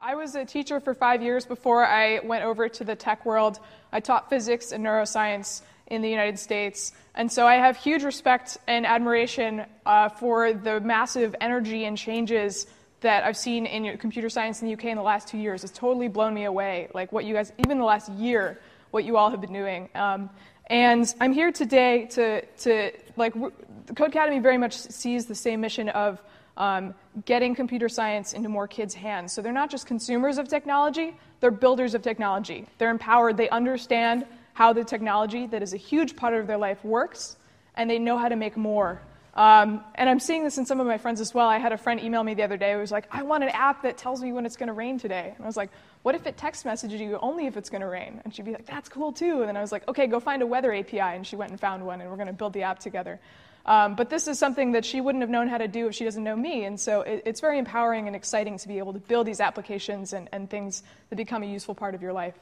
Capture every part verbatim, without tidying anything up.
I was a teacher for five years before I went over to the tech world. I taught physics and neuroscience in the United States. And so I have huge respect and admiration uh, for the massive energy and changes that I've seen in computer science in the U K in the last two years. It's totally blown me away, like what you guys, even the last year, what you all have been doing. Um, and I'm here today to, to like, Codecademy very much sees the same mission of Um, getting computer science into more kids' hands. So they're not just consumers of technology, they're builders of technology. They're empowered, they understand how the technology that is a huge part of their life works, and they know how to make more. Um, and I'm seeing this in some of my friends as well. I had a friend email me the other day who was like, I want an app that tells me when it's going to rain today. And I was like, what if it text messages you only if it's going to rain? And she'd be like, that's cool too. And then I was like, okay, go find a weather A P I. And she went and found one, and we're going to build the app together. Um, but this is something that she wouldn't have known how to do if she doesn't know me. And so it, it's very empowering and exciting to be able to build these applications and, and things that become a useful part of your life.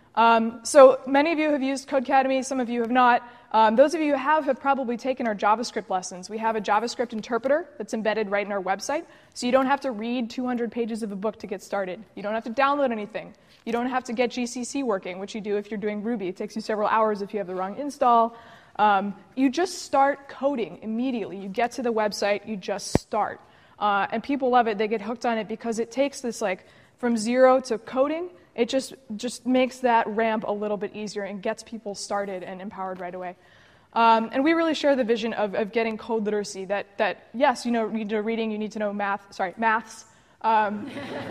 Um, so many of you have used Codecademy, some of you have not. Um, those of you who have have probably taken our JavaScript lessons. We have a JavaScript interpreter that's embedded right in our website, so you don't have to read two hundred pages of a book to get started. You don't have to download anything. You don't have to get G C C working, which you do if you're doing Ruby. It takes you several hours if you have the wrong install. Um, you just start coding immediately. You get to the website, you just start. Uh, and people love it. They get hooked on it because it takes this, like, from zero to coding. It just, just makes that ramp a little bit easier and gets people started and empowered right away. Um, and we really share the vision of, of getting code literacy, that, that, yes, you know, you need to know reading, you need to know math, sorry, maths. Um,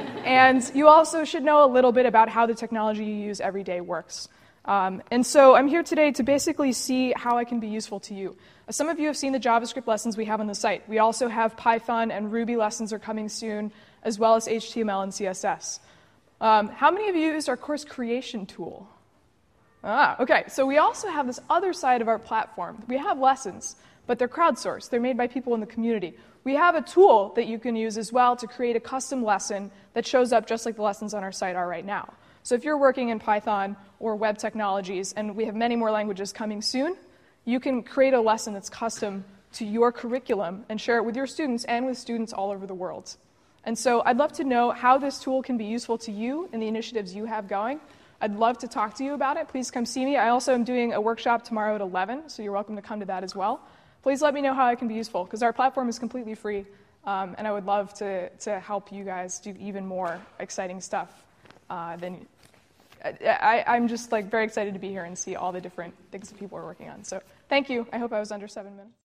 and you also should know a little bit about how the technology you use every day works. Um, and so I'm here today to basically see how I can be useful to you. Some of you have seen the JavaScript lessons we have on the site. We also have Python and Ruby lessons are coming soon, as well as H T M L and C S S. Um, how many of you used our course creation tool? Ah, okay. So we also have this other side of our platform. We have lessons, but they're crowdsourced. They're made by people in the community. We have a tool that you can use as well to create a custom lesson that shows up just like the lessons on our site are right now. So if you're working in Python or web technologies, and we have many more languages coming soon, you can create a lesson that's custom to your curriculum and share it with your students and with students all over the world. And so I'd love to know how this tool can be useful to you and the initiatives you have going. I'd love to talk to you about it. Please come see me. I also am doing a workshop tomorrow at eleven, so you're welcome to come to that as well. Please let me know how I can be useful, because our platform is completely free, um, and I would love to, to help you guys do even more exciting stuff uh, than I, I'm just like very excited to be here and see all the different things that people are working on. So thank you. I hope I was under seven minutes.